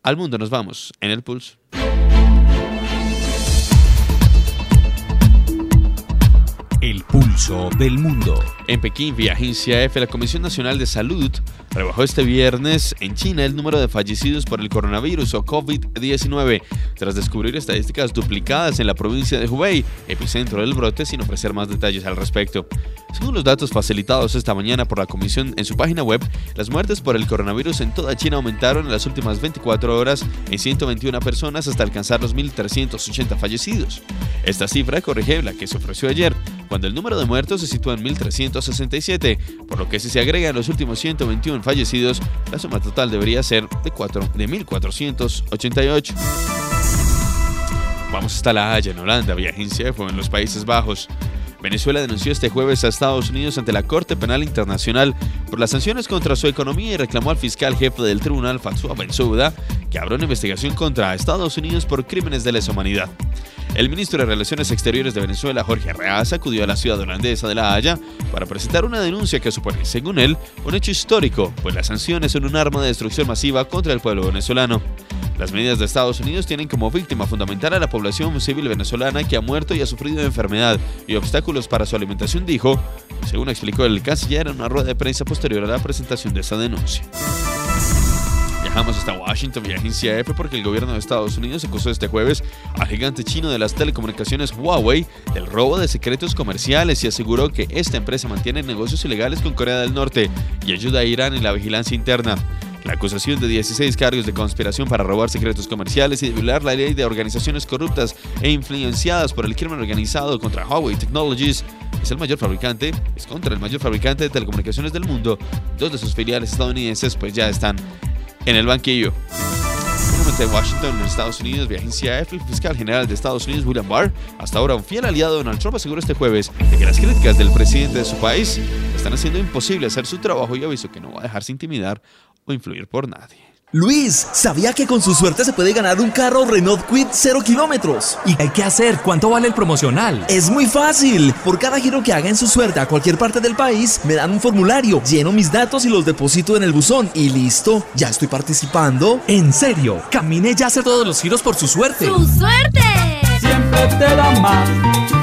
al mundo nos vamos en el pulso. El pulso del mundo. En Pekín, vía Agencia EFE, la Comisión Nacional de Salud rebajó este viernes en China el número de fallecidos por el coronavirus o COVID-19, tras descubrir estadísticas duplicadas en la provincia de Hubei, epicentro del brote, sin ofrecer más detalles al respecto. Según los datos facilitados esta mañana por la Comisión en su página web, las muertes por el coronavirus en toda China aumentaron en las últimas 24 horas en 121 personas hasta alcanzar los 1.380 fallecidos. Esta cifra corrige la que se ofreció ayer, cuando el número de muertos se sitúa en 1.367, por lo que si se agregan los últimos 121 fallecidos, la suma total debería ser de 1.488. Vamos hasta La Haya, en Holanda, vía Agencia EFE, en los Países Bajos. Venezuela denunció este jueves a Estados Unidos ante la Corte Penal Internacional por las sanciones contra su economía y reclamó al fiscal jefe del tribunal, Fatsoua Bensouda, que abra una investigación contra Estados Unidos por crímenes de lesa humanidad. El ministro de Relaciones Exteriores de Venezuela, Jorge Arreaza, acudió a la ciudad holandesa de La Haya para presentar una denuncia que supone, según él, un hecho histórico, pues las sanciones son un arma de destrucción masiva contra el pueblo venezolano. Las medidas de Estados Unidos tienen como víctima fundamental a la población civil venezolana que ha muerto y ha sufrido de enfermedad y obstáculos para su alimentación, dijo, según explicó el canciller en una rueda de prensa posterior a la presentación de esta denuncia. Viajamos hasta Washington vía Agencia EFE porque el gobierno de Estados Unidos acusó este jueves al gigante chino de las telecomunicaciones Huawei del robo de secretos comerciales y aseguró que esta empresa mantiene negocios ilegales con Corea del Norte y ayuda a Irán en la vigilancia interna. La acusación de 16 cargos de conspiración para robar secretos comerciales y de violar la ley de organizaciones corruptas e influenciadas por el crimen organizado contra Huawei Technologies es contra el mayor fabricante de telecomunicaciones del mundo. Dos de sus filiales estadounidenses pues ya están en el banquillo. De Washington, en Estados Unidos, vía Agencia EFE, el fiscal general de Estados Unidos, William Barr, hasta ahora un fiel aliado de Donald Trump, aseguró este jueves de que las críticas del presidente de su país están haciendo imposible hacer su trabajo y avisó que no va a dejarse intimidar o influir por nadie. Luis, ¿sabía que con su suerte se puede ganar un carro Renault Kwid 0 kilómetros? ¿Y hay que hacer? ¿Cuánto vale el promocional? Es muy fácil. Por cada giro que haga en su suerte a cualquier parte del país, me dan un formulario, lleno mis datos y los deposito en el buzón. Y listo, ya estoy participando. ¿En serio? Camine ya a hacer todos los giros por su suerte. ¡Su suerte! Siempre te da más.